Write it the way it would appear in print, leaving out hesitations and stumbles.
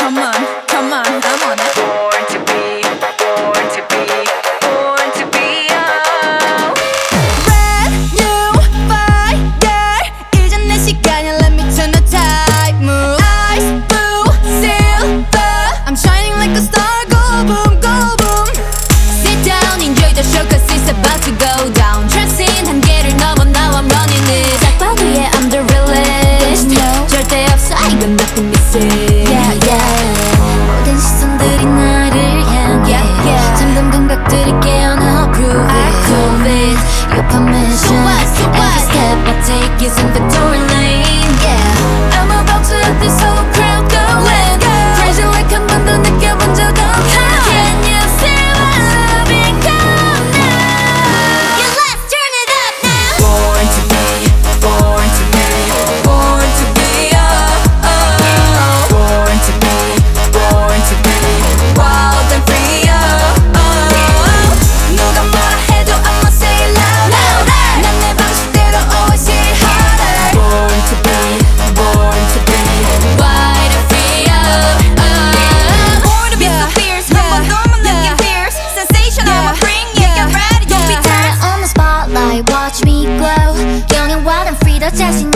Come on, come on, I'm on it. Born to be, born to be, born to be oh. Brand new fire. 이젠 내 시간이야. Let me turn the tide. Move. Ice blue silver. I'm shining like a star. Go boom, go boom. Sit down, enjoy the show 'cause it's about to go down. Dressing 한계를 넘어 now I'm running it. 짝방 위에 I'm the realest. No. 절대 없어 이건 nothing missing. Yeah, yeah. 모든 시선들이 나를 향해. 잠든 감각들이 깨어나 prove it. I prove it. You're permission. Every step I take is inventory lane. Yeah. I'm about to let this whole crowd go. Let's go. Crazy like 한 번도 느껴본 적 없어. Can you feel my loving come now? Yeah, let's turn it up now. Born to be, born to be, born to be oh, oh. Born to be, born to be, wild and free oh, oh. 누가 뭐라 해도 I'ma say it louder. 난 내 방식대로 always hit harder. Born to be, born to be, Wild and free, oh, oh. born to be so fierce. 한 번 더 느낀 fierce sensation I'ma bring it. Get ready, don't be tense. on the spotlight, watch me glow. Young and wild and free, 더 자신